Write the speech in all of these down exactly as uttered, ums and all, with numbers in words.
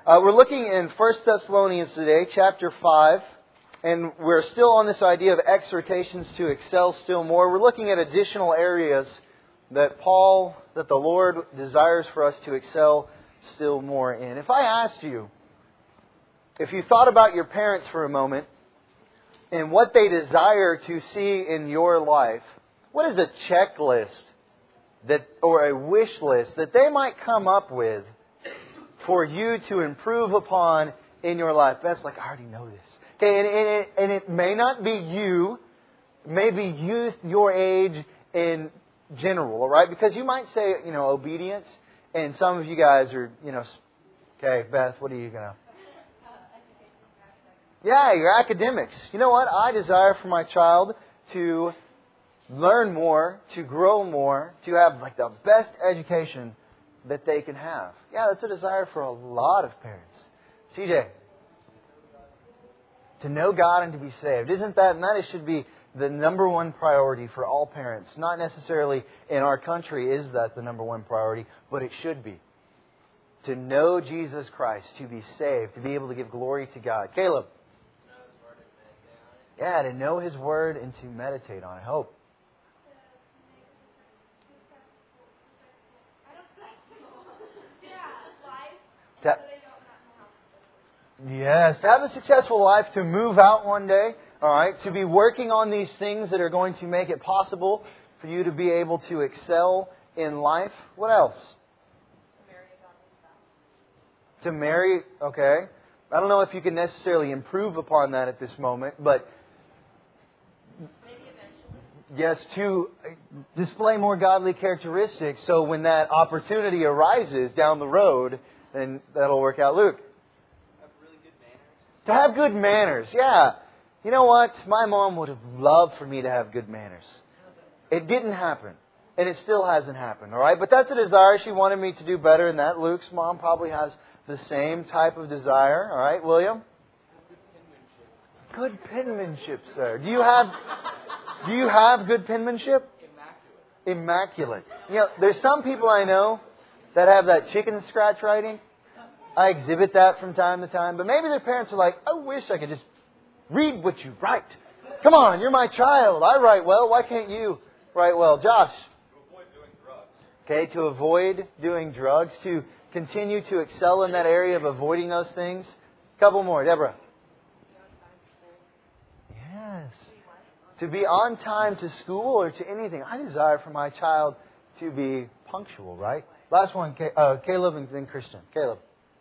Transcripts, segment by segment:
Uh, we're looking in First Thessalonians today, chapter five, and we're still on this idea of exhortations to excel still more. We're looking at additional areas that Paul, that the Lord desires for us to excel still more in. If I asked you, if you thought about your parents for a moment, and what they desire to see in your life, what is a checklist that, or a wish list that they might come up with for you to improve upon in your life? That's like, I already know this. Okay, and, and, it, and it may not be you, it may be youth, your age in general, all right? Because you might say, you know, obedience, and some of you guys are, you know, okay, Beth, what are you going to? Yeah, your academics. You know what? I desire for my child to learn more, to grow more, to have like the best education that they can have. Yeah, that's a desire for a lot of parents. C J, to know God and to be saved. Isn't that, and that should be the number one priority for all parents. Not necessarily in our country is that the number one priority, but it should be. To know Jesus Christ, to be saved, to be able to give glory to God. Caleb. Yeah, to know His Word and to meditate on it. Hope. To, yes, to have a successful life, to move out one day, all right, to be working on these things that are going to make it possible for you to be able to excel in life. What else? To marry, okay. I don't know if you can necessarily improve upon that at this moment, but yes, to display more godly characteristics so when that opportunity arises down the road, then that'll work out. Luke? Have really good manners. To have good manners, yeah. You know what? My mom would have loved for me to have good manners. It didn't happen. And it still hasn't happened, all right? But that's a desire. She wanted me to do better in that. Luke's mom probably has the same type of desire, all right? William? Good penmanship, sir. Do you have do you have good penmanship? Immaculate. Immaculate. You know, there's some people I know that have that chicken scratch writing. I exhibit that from time to time. But maybe their parents are like, I wish I could just read what you write. Come on, you're my child. I write well. Why can't you write well? Josh? To avoid doing drugs. Okay, to avoid doing drugs. To continue to excel in that area of avoiding those things. A couple more. Deborah? Yes. To be on time to school or to anything. I desire for my child to be punctual, right? Last one, uh, Caleb and then Christian. Caleb.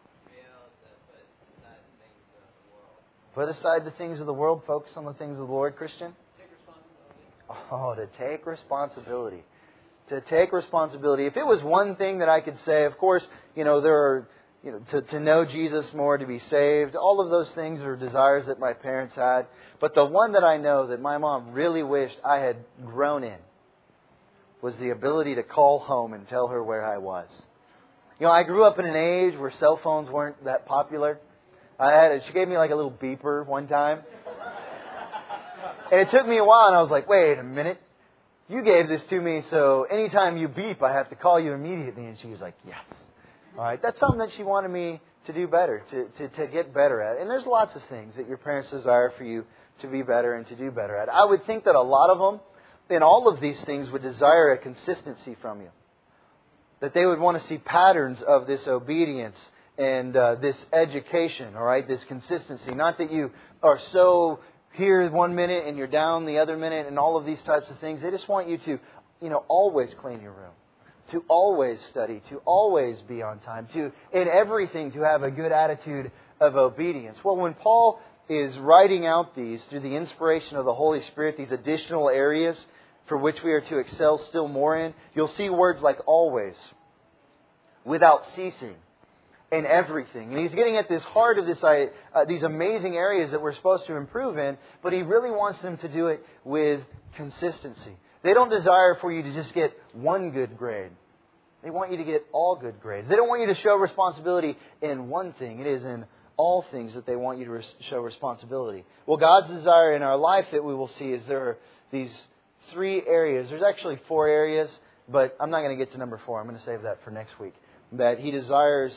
Put aside the things of the world, focus on the things of the Lord. Christian? Take responsibility. Oh, to take responsibility. To take responsibility. If it was one thing that I could say, of course, you know, there are, you know, to, to know Jesus more, to be saved. All of those things are desires that my parents had. But the one that I know that my mom really wished I had grown in was the ability to call home and tell her where I was. You know, I grew up in an age where cell phones weren't that popular. I had it. She gave me like a little beeper one time. And it took me a while, and I was like, wait a minute. You gave this to me, so anytime you beep, I have to call you immediately. And she was like, yes. All right. That's something that she wanted me to do better, to, to, to get better at. And there's lots of things that your parents desire for you to be better and to do better at. I would think that a lot of them, in all of these things, would desire a consistency from you. That they would want to see patterns of this obedience and uh, this education, all right, this consistency. Not that you are so here one minute and you're down the other minute and all of these types of things. They just want you to, you know, always clean your room, to always study, to always be on time, to, in everything, to have a good attitude of obedience. Well, when Paul is writing out these through the inspiration of the Holy Spirit, these additional areas for which we are to excel still more in, you'll see words like always, without ceasing, in everything. And he's getting at this heart of this, uh, these amazing areas that we're supposed to improve in, but he really wants them to do it with consistency. They don't desire for you to just get one good grade. They want you to get all good grades. They don't want you to show responsibility in one thing. It is in all things that they want you to res- show responsibility. Well, God's desire in our life that we will see is there are these three areas. There's actually four areas, but I'm not going to get to number four. I'm going to save that for next week. That He desires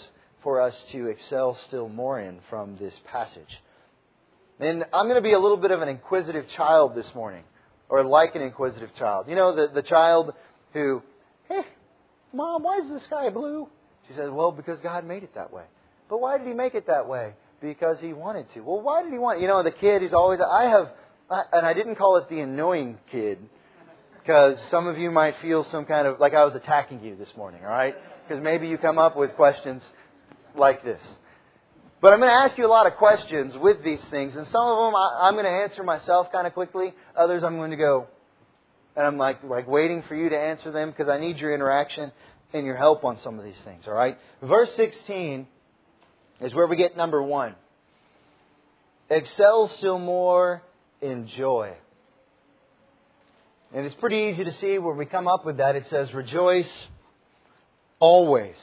for us to excel still more in from this passage. And I'm going to be a little bit of an inquisitive child this morning, or like an inquisitive child. You know, the, the child who, hey, Mom, why is the sky blue? She says, well, because God made it that way. But why did He make it that way? Because He wanted to. Well, why did He want it? You know, the kid who's always, I have, I, and I didn't call it the annoying kid, because some of you might feel some kind of, like I was attacking you this morning, all right? Because maybe you come up with questions like this. But I'm going to ask you a lot of questions with these things. And some of them I, I'm going to answer myself kind of quickly. Others I'm going to go, and I'm like, like waiting for you to answer them because I need your interaction and your help on some of these things, all right? Verse sixteen is where we get number one. Excel still more in joy. And it's pretty easy to see where we come up with that. It says, rejoice always.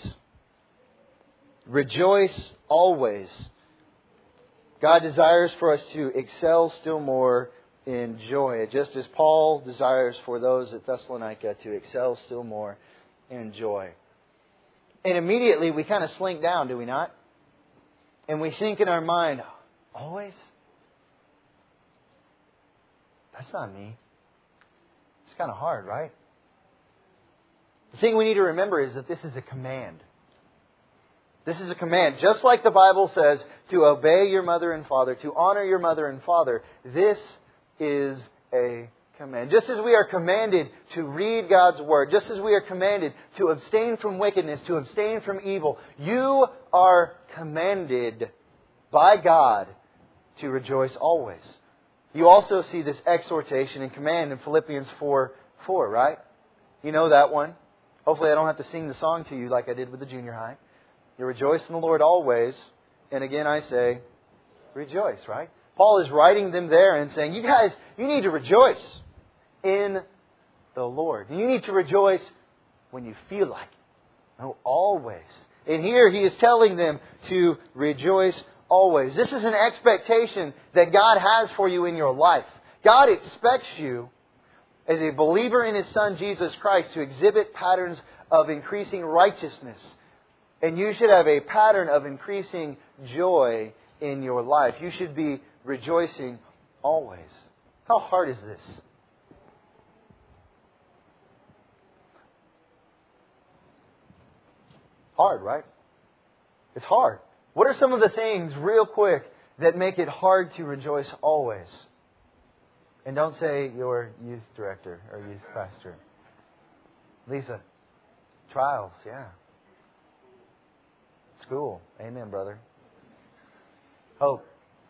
Rejoice always. God desires for us to excel still more in joy, just as Paul desires for those at Thessalonica to excel still more in joy. And immediately we kind of slink down, do we not? And we think in our mind, always? That's not me. It's kind of hard, right? The thing we need to remember is that this is a command. This is a command. Just like the Bible says to obey your mother and father, to honor your mother and father, this is a command. Just as we are commanded to read God's Word, just as we are commanded to abstain from wickedness, to abstain from evil, you are commanded by God to rejoice always. You also see this exhortation and command in Philippians four four, right? You know that one. Hopefully I don't have to sing the song to you like I did with the junior high. You rejoice in the Lord always. And again I say, rejoice, right? Paul is writing them there and saying, you guys, you need to rejoice in the Lord. You need to rejoice when you feel like it. No, always. And here he is telling them to rejoice always. This is an expectation that God has for you in your life. God expects you as a believer in His Son Jesus Christ to exhibit patterns of increasing righteousness. And you should have a pattern of increasing joy in your life. You should be rejoicing always. How hard is this? Hard, right? It's hard. What are some of the things, real quick, that make it hard to rejoice always? And don't say your youth director or youth pastor. Lisa, trials, yeah. School. Amen, brother. Hope.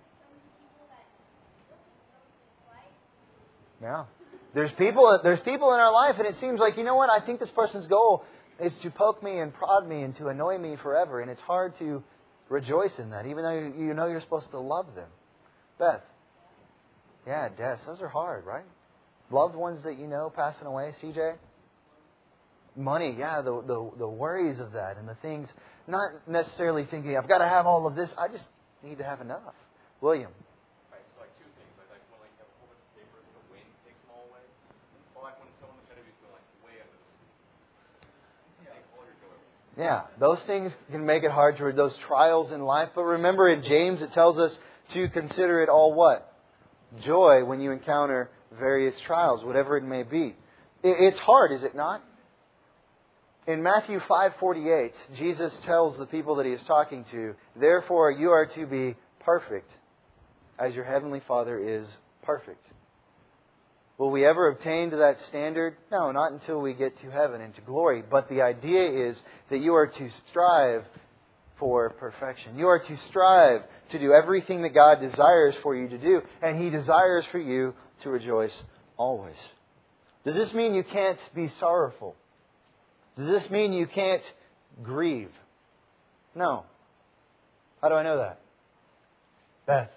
Yeah. There's people, there's people in our life and it seems like, you know what, I think this person's goal is to poke me and prod me and to annoy me forever. And it's hard to rejoice in that, even though you know you're supposed to love them. Beth. Yeah, deaths. Those are hard, right? Loved ones that you know passing away. C J? Money, yeah, the, the the worries of that and the things, not necessarily thinking, I've got to have all of this. I just need to have enough. William? Right, so like two things. Like, like when like you have a whole bunch of papers, the wind takes them all away. Or like when someone's going to be like way under the sea. It takes all your joy away. Yeah, those things can make it hard to read those trials in life. But remember in James it tells us to consider it all what? Joy when you encounter various trials, whatever it may be. It's hard, is it not? In Matthew five forty-eight, Jesus tells the people that He is talking to, therefore you are to be perfect as your Heavenly Father is perfect. Will we ever obtain to that standard? No, not until we get to heaven and to glory. But the idea is that you are to strive for perfection. You are to strive to do everything that God desires for you to do. And He desires for you to rejoice always. Does this mean you can't be sorrowful? Does this mean you can't grieve? No. How do I know that? Beth.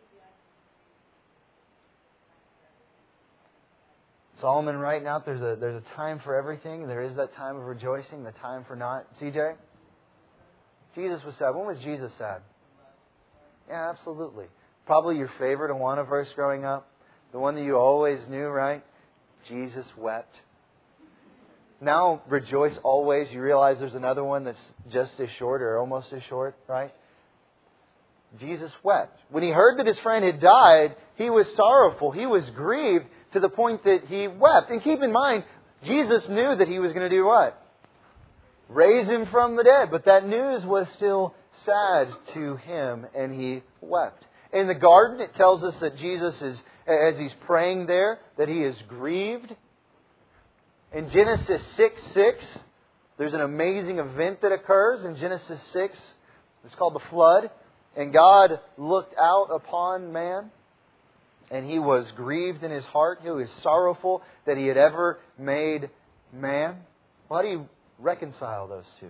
Solomon writing out there's a there's a time for everything. There is that time of rejoicing, the time for not. C J? Jesus was sad. When was Jesus sad? Yeah, absolutely. Probably your favorite Awana verse growing up. The one that you always knew, right? Jesus wept. now rejoice always. You realize there's another one that's just as short or almost as short, right? Jesus wept. When he heard that his friend had died, he was sorrowful. He was grieved to the point that he wept. And keep in mind, Jesus knew that he was going to do what? Raise him from the dead. But that news was still sad to him, and he wept. In the garden, it tells us that Jesus is, as he's praying there, that he is grieved. In Genesis six six, there's an amazing event that occurs in Genesis six. It's called the flood. And God looked out upon man, and he was grieved in his heart. He was sorrowful that he had ever made man. Well, how do you reconcile those two?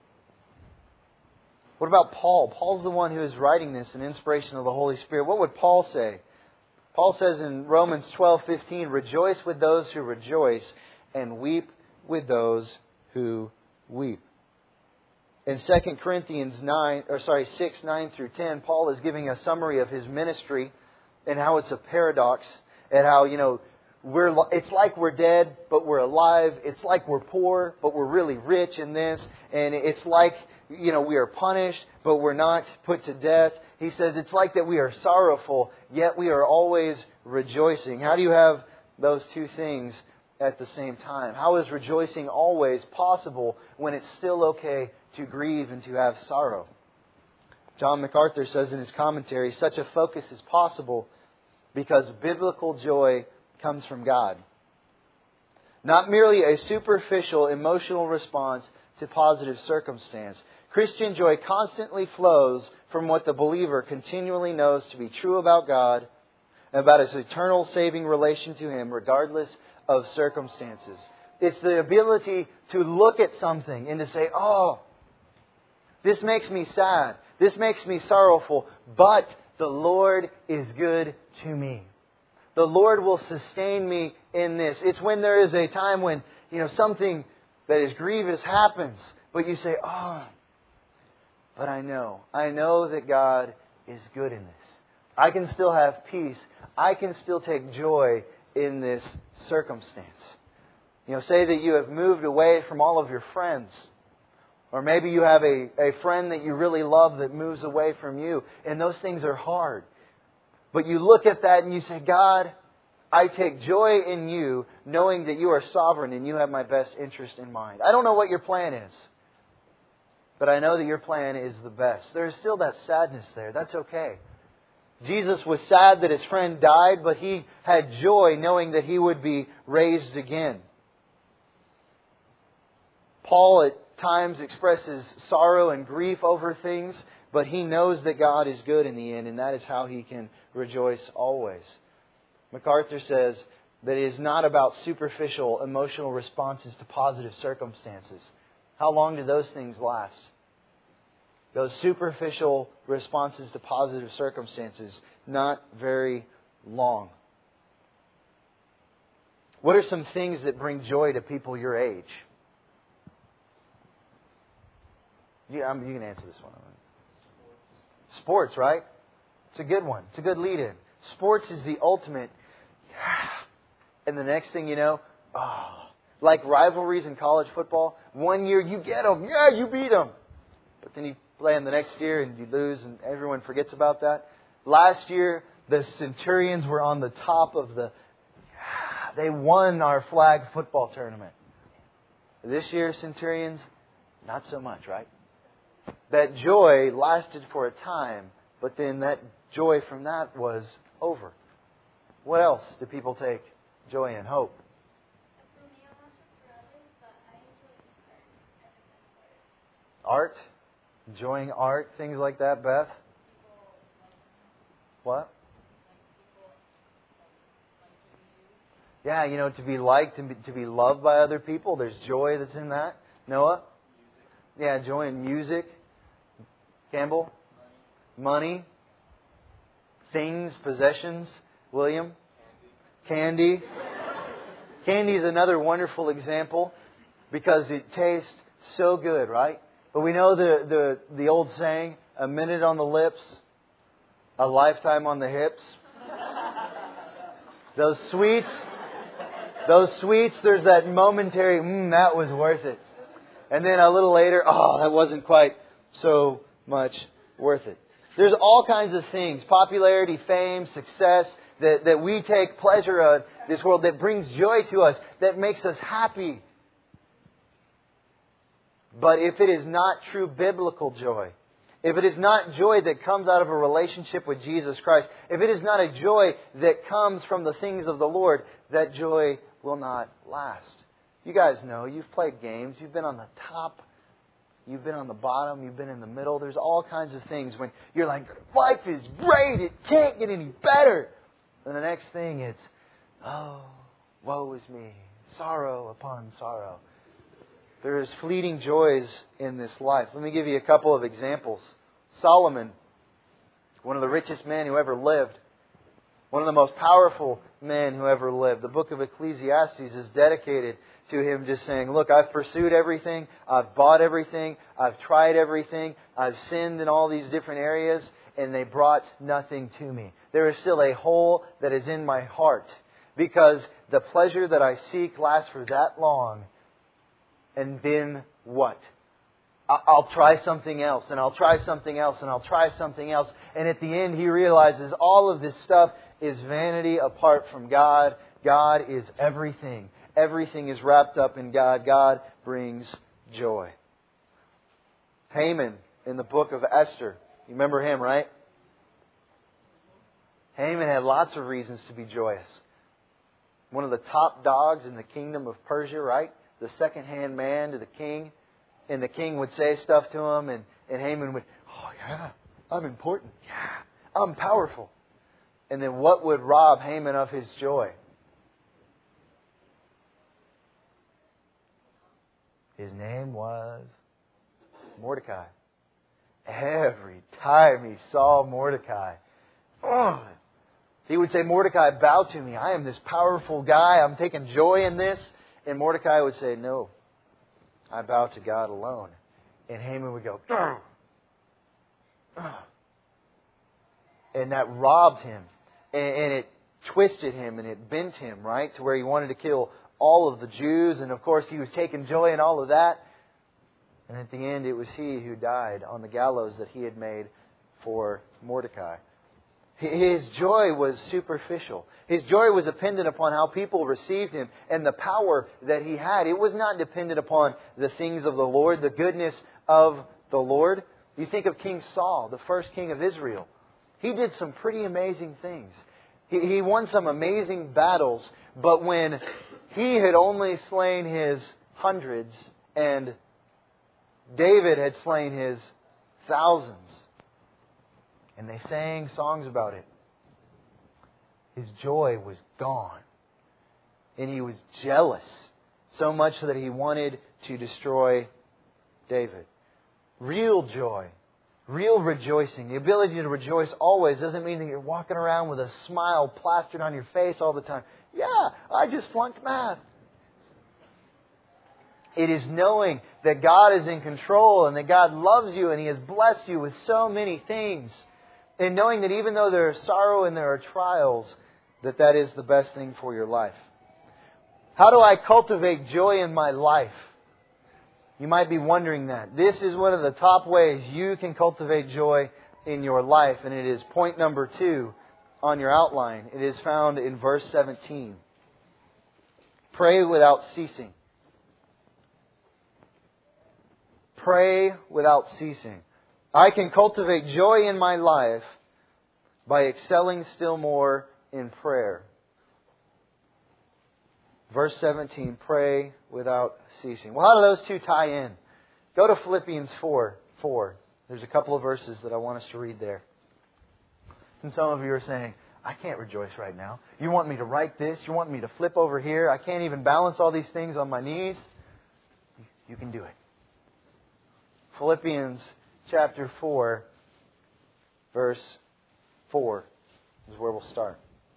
What about Paul? Paul's the one who is writing this in inspiration of the Holy Spirit. What would Paul say? Paul says in Romans twelve fifteen, "Rejoice with those who rejoice, and weep with those who weep." In Second Corinthians nine, or sorry, six, nine through ten, Paul is giving a summary of his ministry and how it's a paradox, and how, you know, we're it's like we're dead, but we're alive. It's like we're poor, but we're really rich in this. And it's like, you know, we are punished, but we're not put to death. He says it's like that we are sorrowful, yet we are always rejoicing. How do you have those two things at the same time? How is rejoicing always possible when it's still okay to grieve and to have sorrow? John MacArthur says in his commentary, such a focus is possible because biblical joy comes from God. Not merely a superficial emotional response to positive circumstance. Christian joy constantly flows from what the believer continually knows to be true about God and about His eternal saving relation to Him, regardless of circumstances. It's the ability to look at something and to say, oh, this makes me sad. This makes me sorrowful. But the Lord is good to me. The Lord will sustain me in this. It's when there is a time when, you know, something that is grievous happens, but you say, oh, but I know. I know that God is good in this. I can still have peace. I can still take joy in this circumstance. You know, say that you have moved away from all of your friends. Or maybe you have a, a friend that you really love that moves away from you. And those things are hard. But you look at that and you say, God, I take joy in you, knowing that you are sovereign and you have my best interest in mind. I don't know what your plan is, but I know that your plan is the best. There is still that sadness there. That's okay. Jesus was sad that his friend died, but he had joy knowing that he would be raised again. Paul at times expresses sorrow and grief over things, but he knows that God is good in the end, and that is how he can rejoice always. MacArthur says that it is not about superficial emotional responses to positive circumstances. How long do those things last? Those superficial responses to positive circumstances, not very long. What are some things that bring joy to people your age? Yeah, I mean, you can answer this one. Sports, right? It's a good one. It's a good lead-in. Sports is the ultimate. And the next thing you know, oh, like rivalries in college football. One year you get them. Yeah, you beat them. But then you play them the next year and you lose and everyone forgets about that. Last year, the Centurions were on the top of the... They won our flag football tournament. This year, Centurions, not so much, right? That joy lasted for a time, but then that joy from that was over. What else do people take joy in? Hope. Art? Enjoying art, things like that, Beth? What? Yeah, you know, to be liked and to be loved by other people, there's joy that's in that. Noah? Yeah, joy in music. Campbell? Money. Things, possessions. William? Candy. Candy is another wonderful example because it tastes so good, right? But we know the, the, the old saying, a minute on the lips, a lifetime on the hips. Those sweets, Those sweets, there's that momentary, mmm, that was worth it. And then a little later, oh, that wasn't quite so much worth it. There's all kinds of things, popularity, fame, success, that, that we take pleasure of this world, that brings joy to us, that makes us happy. But if it is not true biblical joy, if it is not joy that comes out of a relationship with Jesus Christ, if it is not a joy that comes from the things of the Lord, that joy will not last. You guys know, you've played games, you've been on the top, you've been on the bottom, you've been in the middle. There's all kinds of things when you're like, life is great, it can't get any better. And the next thing it's, oh, woe is me, sorrow upon sorrow. There's fleeting joys in this life. Let me give you a couple of examples. Solomon, one of the richest men who ever lived, one of the most powerful men who ever lived. The book of Ecclesiastes is dedicated to him just saying, look, I've pursued everything, I've bought everything, I've tried everything, I've sinned in all these different areas, and they brought nothing to me. There is still a hole that is in my heart, because the pleasure that I seek lasts for that long. And then what? I'll try something else, and I'll try something else, and I'll try something else. And at the end, he realizes all of this stuff is vanity apart from God. God is everything. Everything is wrapped up in God. God brings joy. Haman in the book of Esther. You remember him, right? Haman had lots of reasons to be joyous. One of the top dogs in the kingdom of Persia, right? The second-hand man to the king. And the king would say stuff to him, and, and Haman would, oh yeah, I'm important. Yeah, I'm powerful. And then what would rob Haman of his joy? His name was Mordecai. Every time he saw Mordecai, oh, he would say, Mordecai, bow to me. I am this powerful guy. I'm taking joy in this. And Mordecai would say, no, I bow to God alone. And Haman would go, Ugh. Ugh. And that robbed him. And, and it twisted him and it bent him, right? To where he wanted to kill all of the Jews. And of course, he was taking joy in all of that. And at the end, it was he who died on the gallows that he had made for Mordecai. His joy was superficial. His joy was dependent upon how people received him and the power that he had. It was not dependent upon the things of the Lord, the goodness of the Lord. You think of King Saul, the first king of Israel. He did some pretty amazing things. He, he won some amazing battles, but when he had only slain his hundreds and David had slain his thousands, and they sang songs about it, his joy was gone. And he was jealous, so much that he wanted to destroy David. Real joy, real rejoicing, the ability to rejoice always doesn't mean that you're walking around with a smile plastered on your face all the time. Yeah, I just flunked math. It is knowing that God is in control and that God loves you and He has blessed you with so many things. And knowing that even though there is sorrow and there are trials, that that is the best thing for your life. How do I cultivate joy in my life? You might be wondering that. This is one of the top ways you can cultivate joy in your life. And it is point number two on your outline. It is found in verse seventeen. Pray without ceasing. Pray without ceasing. I can cultivate joy in my life by excelling still more in prayer. Verse seventeen, pray without ceasing. Well, how do those two tie in? Go to Philippians four four. There's a couple of verses that I want us to read there. And some of you are saying, I can't rejoice right now. You want me to write this? You want me to flip over here? I can't even balance all these things on my knees. You can do it. Philippians chapter four, verse four is where we'll start.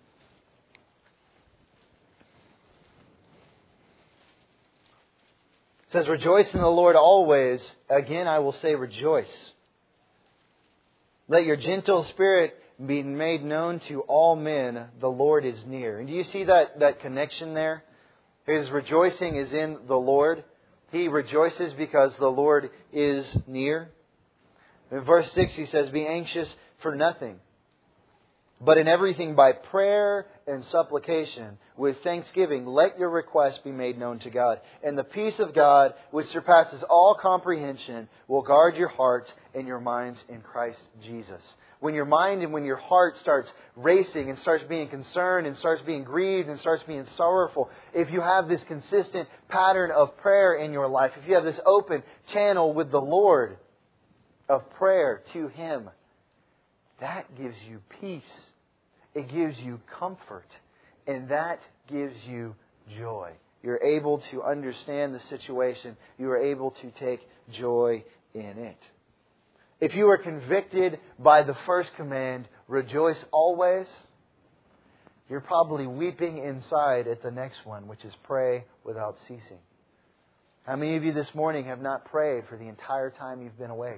It says, rejoice in the Lord always. Again, I will say rejoice. Let your gentle spirit be made known to all men. The Lord is near. And do you see that, that connection there? His rejoicing is in the Lord. He rejoices because the Lord is near. In verse six he says, be anxious for nothing, but in everything by prayer and supplication, with thanksgiving, let your requests be made known to God. And the peace of God, which surpasses all comprehension, will guard your hearts and your minds in Christ Jesus. When your mind and when your heart starts racing and starts being concerned and starts being grieved and starts being sorrowful, if you have this consistent pattern of prayer in your life, if you have this open channel with the Lord of prayer to Him, that gives you peace. It gives you comfort. And that gives you joy. You're able to understand the situation. You are able to take joy in it. If you are convicted by the first command, rejoice always, you're probably weeping inside at the next one, which is pray without ceasing. How many of you this morning have not prayed for the entire time you've been awake?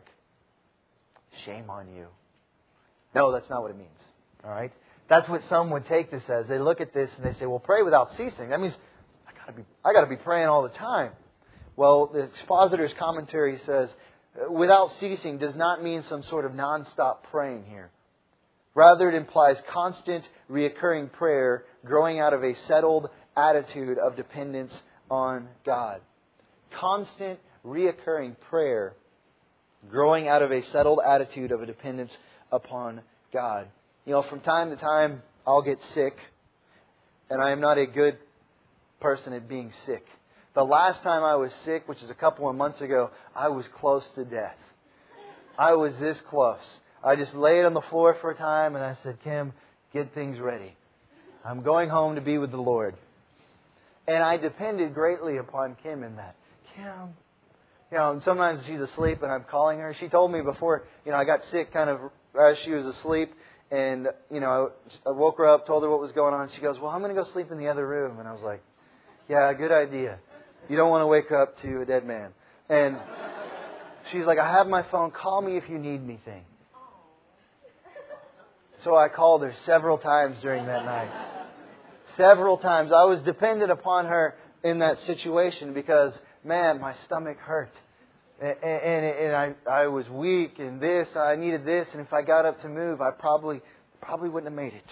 Shame on you. No, that's not what it means. All right? That's what some would take this as. They look at this and they say, well, pray without ceasing. That means I gotta be I gotta be praying all the time. Well, the expositor's commentary says, without ceasing does not mean some sort of non-stop praying here. Rather, it implies constant, reoccurring prayer growing out of a settled attitude of dependence on God. Constant, reoccurring prayer growing out of a settled attitude of a dependence upon God. You know, from time to time, I'll get sick, and I am not a good person at being sick. The last time I was sick, which is a couple of months ago, I was close to death. I was this close. I just laid on the floor for a time, and I said, Kim, get things ready. I'm going home to be with the Lord. And I depended greatly upon Kim in that. Kim, you know, and sometimes she's asleep, and I'm calling her. She told me before, you know, I got sick kind of as she was asleep. And, you know, I woke her up, told her what was going on. She goes, well, I'm going to go sleep in the other room. And I was like, yeah, good idea. You don't want to wake up to a dead man. And she's like, I have my phone. Call me if you need anything. So I called her several times during that night. Several times. I was dependent upon her in that situation because, man, my stomach hurt. And, and, and I, I was weak and this, I needed this. And if I got up to move, I probably, probably wouldn't have made it.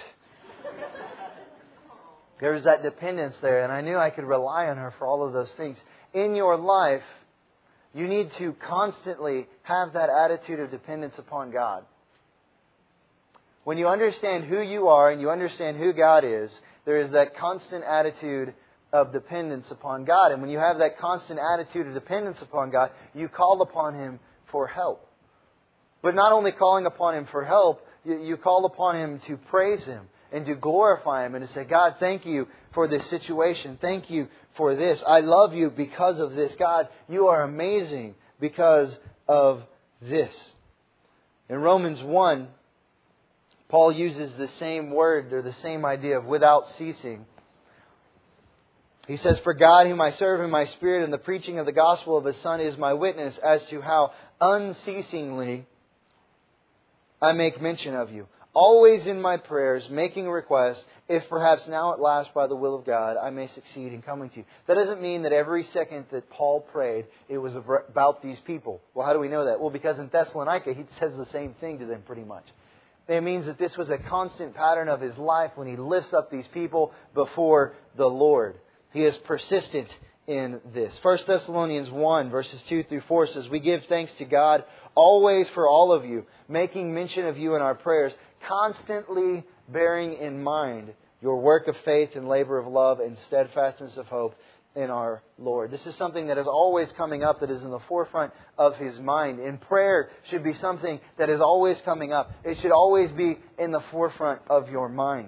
There was that dependence there, and I knew I could rely on her for all of those things. In your life, you need to constantly have that attitude of dependence upon God. When you understand who you are and you understand who God is, there is that constant attitude of dependence upon God. And when you have that constant attitude of dependence upon God, you call upon Him for help. But not only calling upon Him for help, you, you call upon Him to praise Him and to glorify Him and to say, God, thank you for this situation. Thank you for this. I love you because of this. God, you are amazing because of this. In Romans one, Paul uses the same word or the same idea of without ceasing. He says, for God whom I serve in my spirit and the preaching of the gospel of His Son is my witness as to how unceasingly I make mention of you. Always in my prayers, making requests, if perhaps now at last by the will of God, I may succeed in coming to you. That doesn't mean that every second that Paul prayed, it was about these people. Well, how do we know that? Well, because in Thessalonica, he says the same thing to them pretty much. It means that this was a constant pattern of his life when he lifts up these people before the Lord. He is persistent in this. First Thessalonians one, verses two through four says, we give thanks to God always for all of you, making mention of you in our prayers, constantly bearing in mind your work of faith and labor of love and steadfastness of hope in our Lord. This is something that is always coming up, that is in the forefront of his mind. And prayer should be something that is always coming up. It should always be in the forefront of your mind.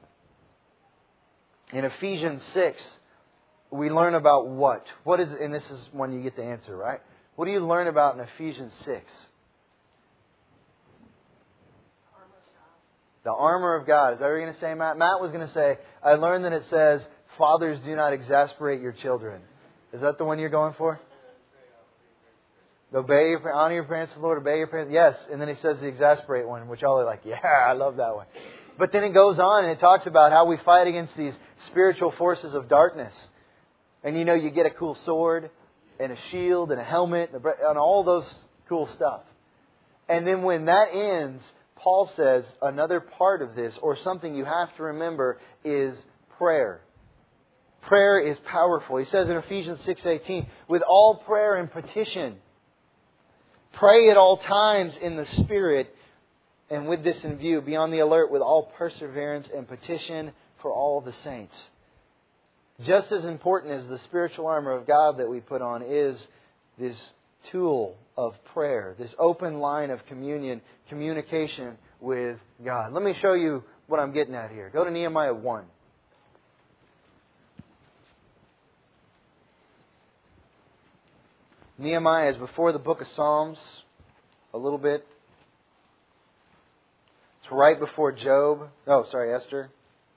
In Ephesians six, we learn about what? What is, and this is when you get the answer, right? What do you learn about in Ephesians six? The armor of God. Is that what you're going to say, Matt? Matt was going to say, I learned that it says, fathers, do not exasperate your children. Is that the one you're going for? Obey your, honor your parents, the Lord, obey your parents. Yes. And then he says the exasperate one, which all are like, yeah, I love that one. But then it goes on and it talks about how we fight against these spiritual forces of darkness. And you know, you get a cool sword and a shield and a helmet and, a, and all those cool stuff. And then when that ends, Paul says another part of this, or something you have to remember, is prayer. Prayer is powerful. He says in Ephesians six eighteen, with all prayer and petition, pray at all times in the Spirit, and with this in view, be on the alert with all perseverance and petition for all the saints. Just as important as the spiritual armor of God that we put on is this tool of prayer, this open line of communion, communication with God. Let me show you what I'm getting at here. Go to Nehemiah one. Nehemiah is before the book of Psalms a little bit. It's right before Job. Oh, sorry, Esther.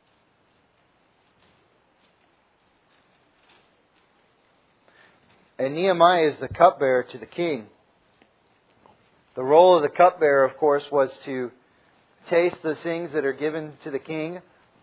And Nehemiah is the cupbearer to the king. The role of the cupbearer, of course, was to taste the things that are given to the king,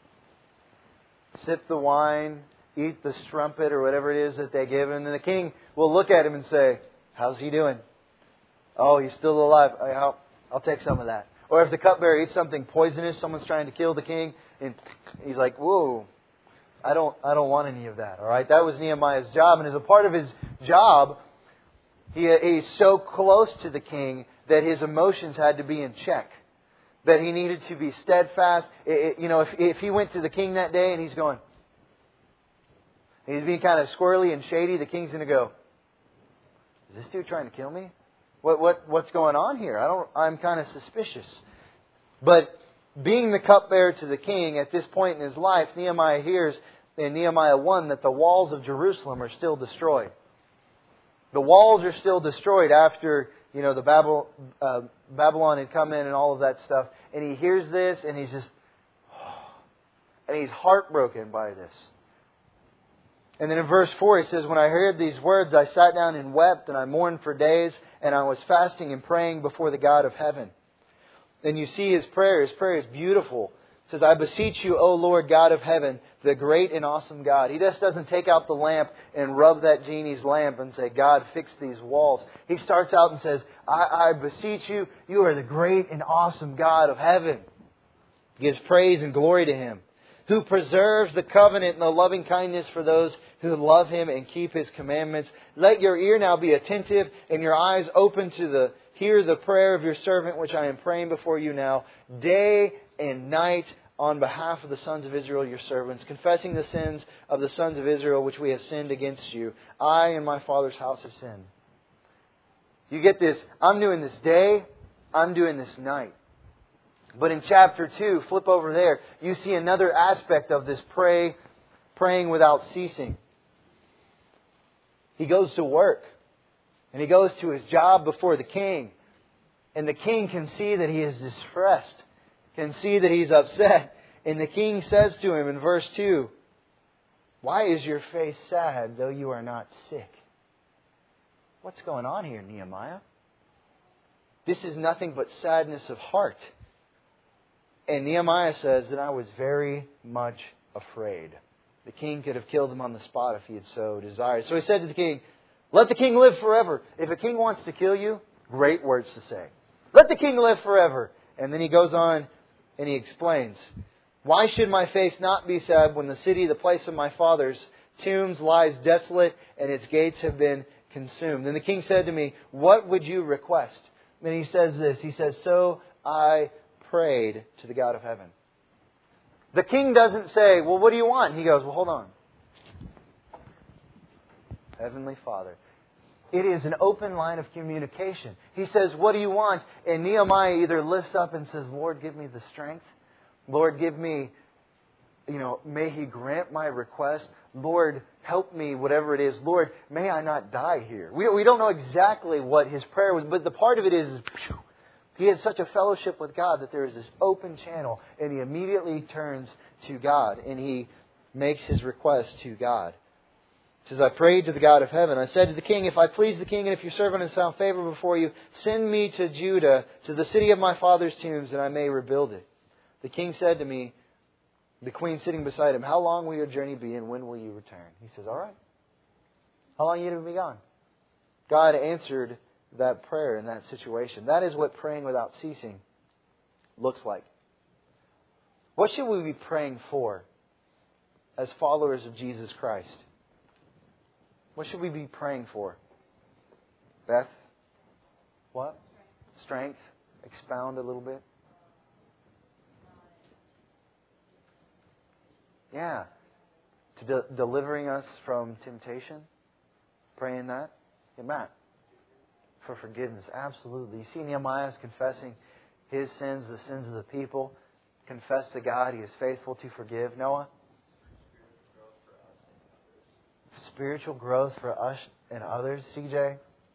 sip the wine, eat the strumpet or whatever it is that they give him. And the king will look at him and say, how's he doing? Oh, he's still alive. I'll, I'll take some of that. Or if the cupbearer eats something poisonous, someone's trying to kill the king, and he's like, whoa, I don't, I don't want any of that. All right, that was Nehemiah's job. And as a part of his job, he, he's so close to the king that his emotions had to be in check. That he needed to be steadfast. It, it, you know, if, if he went to the king that day and he's going, he's being kind of squirrely and shady, the king's going to go, is this dude trying to kill me? What what what's going on here? I don't. I'm kind of suspicious. But being the cupbearer to the king at this point in his life, Nehemiah hears in Nehemiah one that the walls of Jerusalem are still destroyed. The walls are still destroyed after, you know, the Babel, uh, Babylon had come in and all of that stuff. And he hears this and he's just, and he's heartbroken by this. And then in verse four he says, when I heard these words, I sat down and wept, and I mourned for days, and I was fasting and praying before the God of heaven. And you see his prayer. His prayer is beautiful. It says, I beseech you, O Lord God of heaven, the great and awesome God. He just doesn't take out the lamp and rub that genie's lamp and say, God, fix these walls. He starts out and says, I, I beseech you, you are the great and awesome God of heaven. Gives praise and glory to Him, who preserves the covenant and the loving kindness for those who love Him and keep His commandments. Let your ear now be attentive and your eyes open to the hear the prayer of your servant, which I am praying before you now, day and night, on behalf of the sons of Israel, your servants, confessing the sins of the sons of Israel, which we have sinned against you. I and my father's house have sinned. You get this? I'm doing this day, I'm doing this night. But in chapter two, flip over there, you see another aspect of this pray, praying without ceasing. He goes to work. And he goes to his job before the king. And the king can see that he is distressed. Can see that he's upset. And the king says to him in verse two, why is your face sad, though you are not sick? What's going on here, Nehemiah? This is nothing but sadness of heart. And Nehemiah says that I was very much afraid. The king could have killed him on the spot if he had so desired. So he said to the king, let the king live forever. If a king wants to kill you, great words to say. Let the king live forever. And then he goes on and he explains, why should my face not be sad when the city, the place of my fathers' tombs, lies desolate and its gates have been consumed? And the king said to me, what would you request? Then he says this, he says, so I prayed to the God of heaven. The king doesn't say, well, what do you want? He goes, well, hold on. Heavenly Father. It is an open line of communication. He says, what do you want? And Nehemiah either lifts up and says, Lord, give me the strength. Lord, give me, you know, may He grant my request. Lord, help me, whatever it is. Lord, may I not die here. We, we don't know exactly what his prayer was, but the part of it is, he has such a fellowship with God that there is this open channel, and he immediately turns to God, and he makes his request to God. It says, I prayed to the God of heaven. I said to the king, if I please the king and if your servant has found favor before you, send me to Judah, to the city of my father's tombs, that I may rebuild it. The king said to me, the queen sitting beside him, how long will your journey be and when will you return? He says, all right, How long are you going to be gone? God answered that prayer in that situation. That is what praying without ceasing looks like. What should we be praying for as followers of Jesus Christ? What should we be praying for? Beth? What? Strength. Expound a little bit. Yeah. To de- delivering us from temptation. Praying that. Yeah, Matt. For forgiveness. Absolutely. You see Nehemiah is confessing his sins, the sins of the people. Confess to God. He is faithful to forgive. Noah? Spiritual growth for us and others. C J?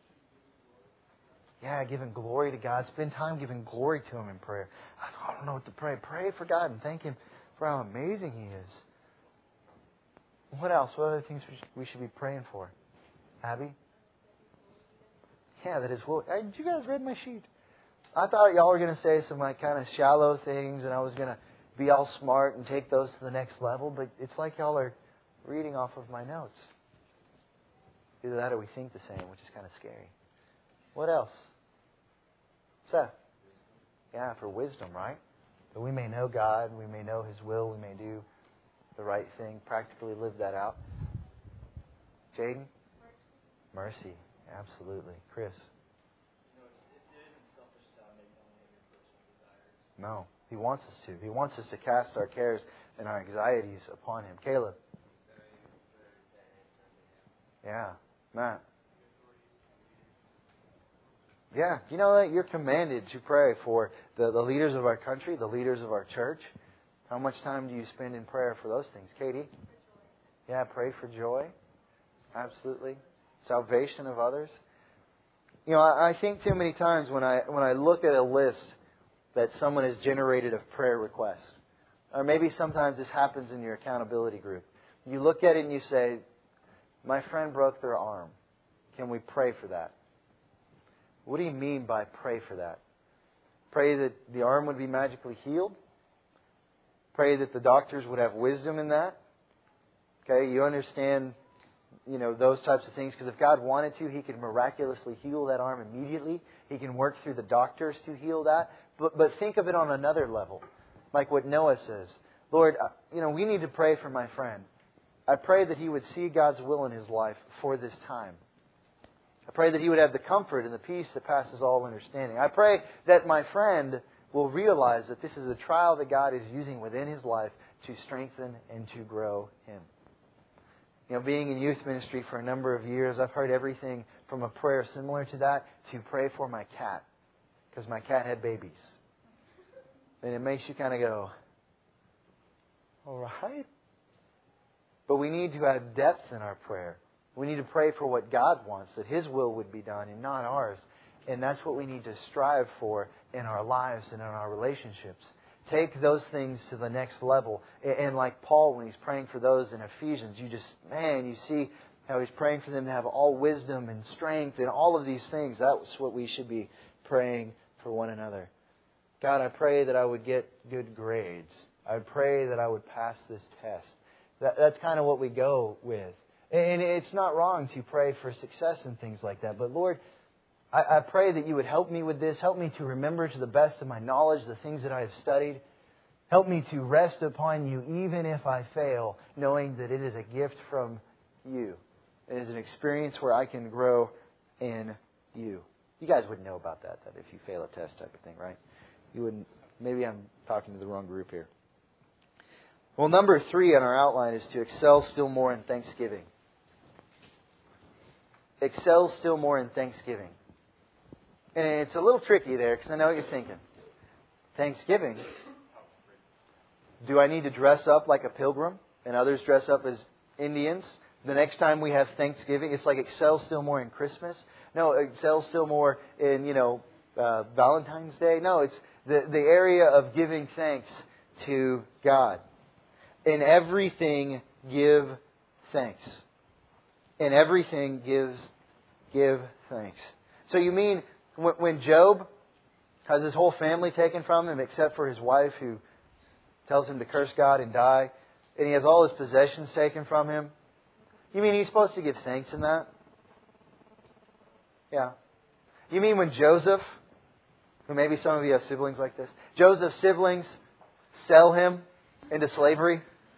Yeah, giving glory to God. Spend time giving glory to Him in prayer. I don't know what to pray. Pray for God and thank Him for how amazing He is. What else? What other things we should be praying for? Abby? Yeah, that is will. Did you guys read my sheet? I thought y'all were going to say some like kind of shallow things and I was going to be all smart and take those to the next level, but it's like y'all are reading off of my notes. Either that or we think the same, which is kind of scary. What else? Seth? Yeah, for wisdom, right? That we may know God, we may know His will, we may do the right thing, practically live that out. Jaden? Mercy. Absolutely. Chris? You know, it's, it isn't selfish to maybe only have your personal desires. No. He wants us to. He wants us to cast our cares and our anxieties upon Him. Caleb? Yeah. Matt? Yeah. You know that you're commanded to pray for the, the leaders of our country, the leaders of our church. How much time do you spend in prayer for those things? Katie? Yeah, pray for joy. Absolutely. Salvation of others. You know, I, I think too many times when I when I look at a list that someone has generated of prayer requests, or maybe sometimes this happens in your accountability group. You look at it and you say, my friend broke their arm. Can we pray for that? What do you mean by pray for that? Pray that the arm would be magically healed? Pray that the doctors would have wisdom in that? Okay, you understand, you know, those types of things. Because if God wanted to, He could miraculously heal that arm immediately. He can work through the doctors to heal that. But, but think of it on another level. Like what Noah says. Lord, you know, we need to pray for my friend. I pray that he would see God's will in his life for this time. I pray that he would have the comfort and the peace that passes all understanding. I pray that my friend will realize that this is a trial that God is using within his life to strengthen and to grow him. You know, being in youth ministry for a number of years, I've heard everything from a prayer similar to that to pray for my cat, because my cat had babies. And it makes you kind of go, all right. But we need to have depth in our prayer. We need to pray for what God wants, that His will would be done and not ours. And that's what we need to strive for in our lives and in our relationships. Take those things to the next level. And like Paul, when he's praying for those in Ephesians, you just, man, you see how he's praying for them to have all wisdom and strength and all of these things. That's what we should be praying for one another. God, I pray that I would get good grades. I pray that I would pass this test. That, that's kind of what we go with. And it's not wrong to pray for success and things like that. But Lord, I, I pray that you would help me with this. Help me to remember to the best of my knowledge the things that I have studied. Help me to rest upon you even if I fail, knowing that it is a gift from you. It is an experience where I can grow in you. You guys wouldn't know about that, that if you fail a test type of thing, right? You wouldn't. Maybe I'm talking to the wrong group here. Well, number three on our outline is to excel still more in thanksgiving. Excel still more in thanksgiving. And it's a little tricky there because I know what you're thinking. Thanksgiving. Do I need to dress up like a pilgrim and others dress up as Indians? The next time we have Thanksgiving, it's like excel still more in Christmas. No, excel still more in, you know, uh, Valentine's Day. No, it's the, the area of giving thanks to God. In everything, give thanks. In everything, gives give thanks. So you mean when Job has his whole family taken from him except for his wife who tells him to curse God and die, and he has all his possessions taken from him, you mean he's supposed to give thanks in that? Yeah. You mean when Joseph, who maybe some of you have siblings like this, Joseph's siblings sell him into slavery?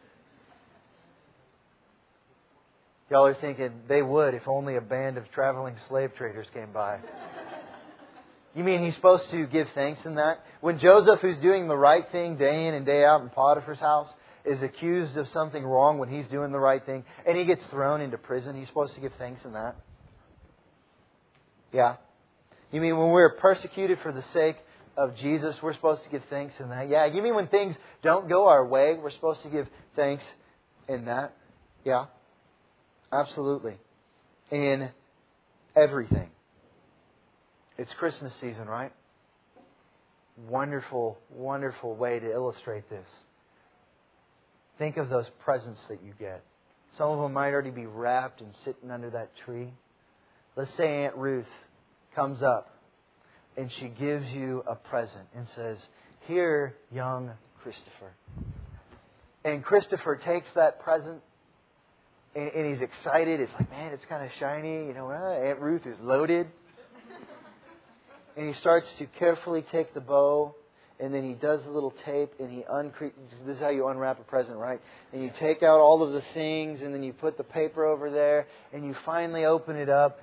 Y'all are thinking they would if only a band of traveling slave traders came by. You mean he's supposed to give thanks in that? When Joseph, who's doing the right thing day in and day out in Potiphar's house, is accused of something wrong when he's doing the right thing, and he gets thrown into prison, he's supposed to give thanks in that? Yeah. You mean when we're persecuted for the sake of Jesus, we're supposed to give thanks in that? Yeah. You mean when things don't go our way, we're supposed to give thanks in that? Yeah. Absolutely. In everything. It's Christmas season, right? Wonderful, wonderful way to illustrate this. Think of those presents that you get. Some of them might already be wrapped and sitting under that tree. Let's say Aunt Ruth comes up and she gives you a present and says, "Here, young Christopher." And Christopher takes that present and, and he's excited. It's like, man, it's kind of shiny. You know, uh, Aunt Ruth is loaded. And he starts to carefully take the bow, and then he does a little tape, and he uncre- this is how you unwrap a present, right? And you take out all of the things, and then you put the paper over there, and you finally open it up.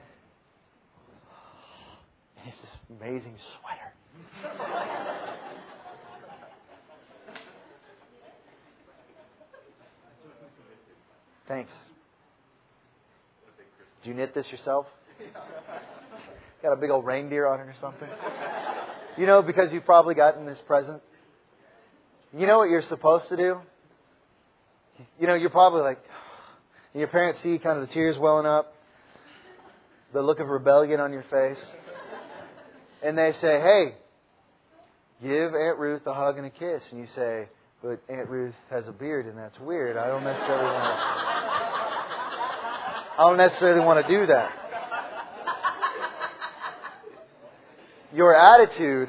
And it's this amazing sweater. Thanks. Did you knit this yourself? Got a big old reindeer on it or something? You know, because you've probably gotten this present. You know what you're supposed to do? You know, you're probably like, and your parents see kind of the tears welling up, the look of rebellion on your face. And they say, "Hey, give Aunt Ruth a hug and a kiss." And you say, "But Aunt Ruth has a beard and that's weird. I don't necessarily want to, I don't necessarily want to do that." Your attitude,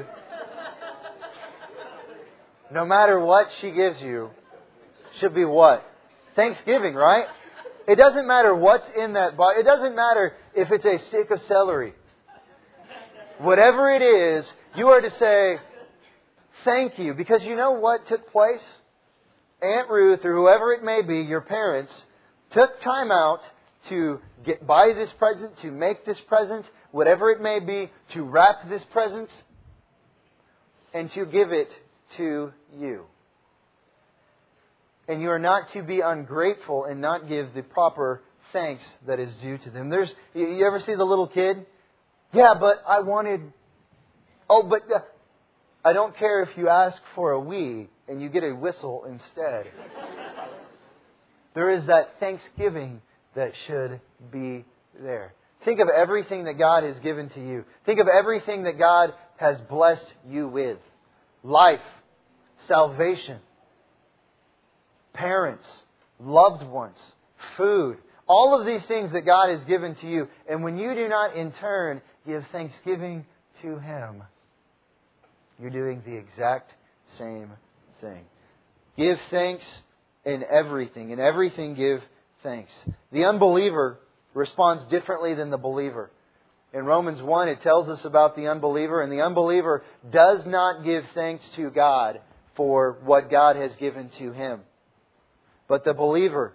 no matter what she gives you, should be what? Thanksgiving, right? It doesn't matter what's in that box. It doesn't matter if it's a stick of celery. Whatever it is, you are to say, "Thank you." Because you know what took place? Aunt Ruth, or whoever it may be, your parents, took time out to get buy this present, to make this present, whatever it may be, to wrap this present, and to give it to you. And you are not to be ungrateful and not give the proper thanks that is due to them. There's, you ever see the little kid? "Yeah, but I wanted, oh, but uh, I don't care if you ask for a wee and you get a whistle instead." There is that thanksgiving that should be there. Think of everything that God has given to you. Think of everything that God has blessed you with. Life, salvation, parents, loved ones, food. All of these things that God has given to you. And when you do not in turn give thanksgiving to Him, you're doing the exact same thing. Give thanks in everything. In everything give thanks. The unbeliever responds differently than the believer. In Romans one, it tells us about the unbeliever, and the unbeliever does not give thanks to God for what God has given to him. But the believer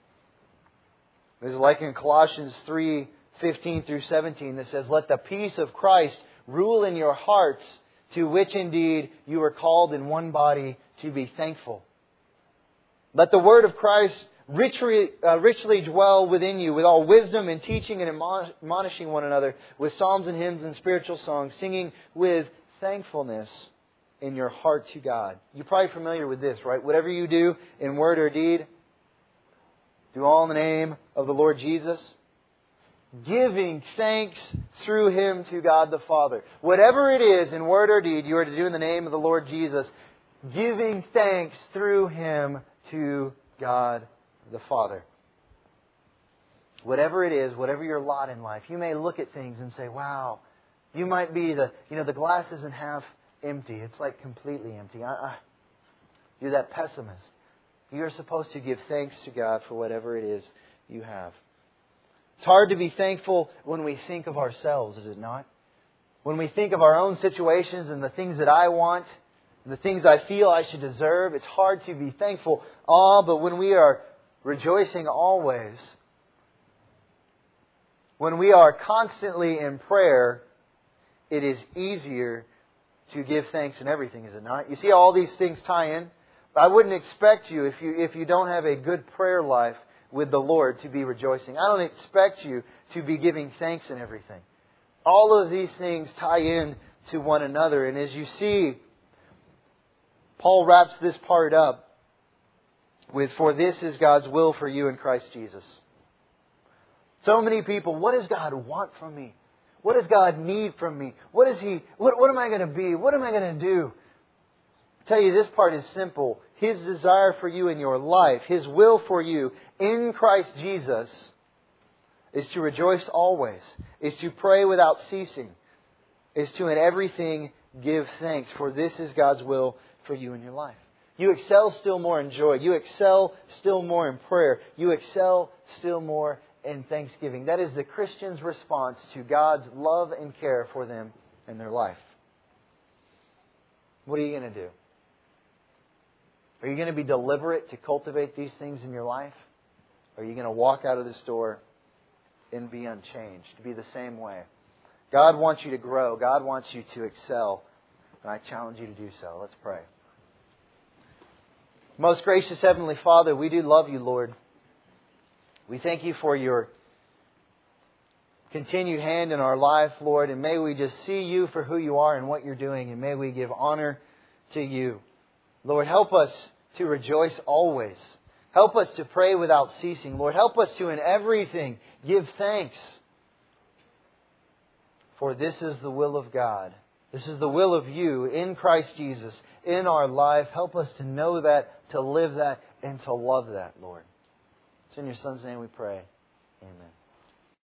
is like in Colossians three fifteen through seventeen that says, "Let the peace of Christ rule in your hearts, to which indeed you are called in one body to be thankful. Let the word of Christ richly, uh, richly dwell within you with all wisdom and teaching and admonishing one another with psalms and hymns and spiritual songs, singing with thankfulness in your heart to God." You're probably familiar with this, right? Whatever you do in word or deed, do all in the name of the Lord Jesus, giving thanks through Him to God the Father. Whatever it is in word or deed you are to do in the name of the Lord Jesus, giving thanks through Him to God the Father. Whatever it is, whatever your lot in life, you may look at things and say, "Wow," you might be the, you know, the glass isn't half empty. It's like completely empty. Uh-uh. You're that pessimist. You're supposed to give thanks to God for whatever it is you have. It's hard to be thankful when we think of ourselves, is it not? When we think of our own situations and the things that I want, and the things I feel I should deserve, it's hard to be thankful. Ah, but when we are rejoicing always, when we are constantly in prayer, it is easier to give thanks in everything, is it not? You see, all these things tie in. I wouldn't expect you, if you if you don't have a good prayer life with the Lord, to be rejoicing. I don't expect you to be giving thanks in everything. All of these things tie in to one another. And as you see, Paul wraps this part up with, "For this is God's will for you in Christ Jesus." So many people, what does God want from me? What does God need from me? What is He? What, what am I going to be? What am I going to do? I tell you, this part is simple. His desire for you in your life, His will for you in Christ Jesus, is to rejoice always, is to pray without ceasing, is to in everything give thanks. For this is God's will for you in your life. You excel still more in joy. You excel still more in prayer. You excel still more in thanksgiving. That is the Christian's response to God's love and care for them in their life. What are you going to do? Are you going to be deliberate to cultivate these things in your life? Or are you going to walk out of this door and be unchanged, to be the same way? God wants you to grow. God wants you to excel. And I challenge you to do so. Let's pray. Most gracious Heavenly Father, we do love you, Lord. We thank you for your continued hand in our life, Lord. And may we just see you for who you are and what you're doing. And may we give honor to you. Lord, help us to rejoice always. Help us to pray without ceasing. Lord, help us to in everything give thanks. For this is the will of God. This is the will of you in Christ Jesus in our life. Help us to know that, to live that, and to love that, Lord. It's in your Son's name we pray. Amen.